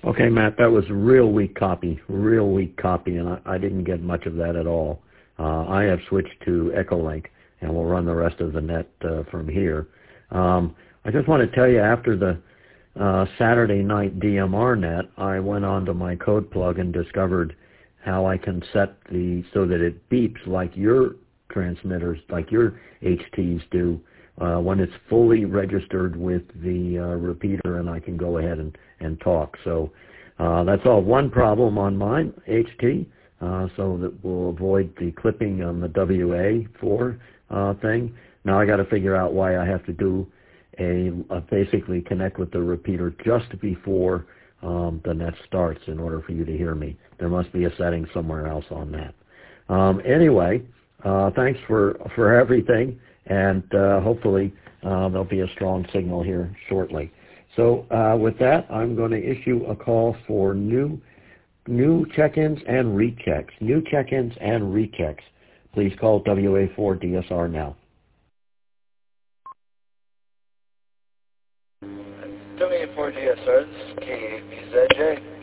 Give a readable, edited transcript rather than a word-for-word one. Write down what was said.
Okay, Matt, that was real weak copy, and I didn't get much of that at all. I have switched to Echolink, and we'll run the rest of the net from here. I just want to tell you, after the Saturday night DMR net, I went onto my code plug and discovered how I can set so that it beeps like your transmitters, like your HTs do, when it's fully registered with the repeater, and I can go ahead and talk. So that's all one problem on mine, HT, so that we'll avoid the clipping on the WA4 thing. Now I got to figure out why I have to do basically connect with the repeater just before the net starts in order for you to hear me. There must be a setting somewhere else on that. Anyway, thanks for everything, and hopefully there'll be a strong signal here shortly. So with that, I'm going to issue a call for new check-ins and rechecks. New check-ins and rechecks. Please call WA4 DSR now. WA4 DSR, this is K8BZJ.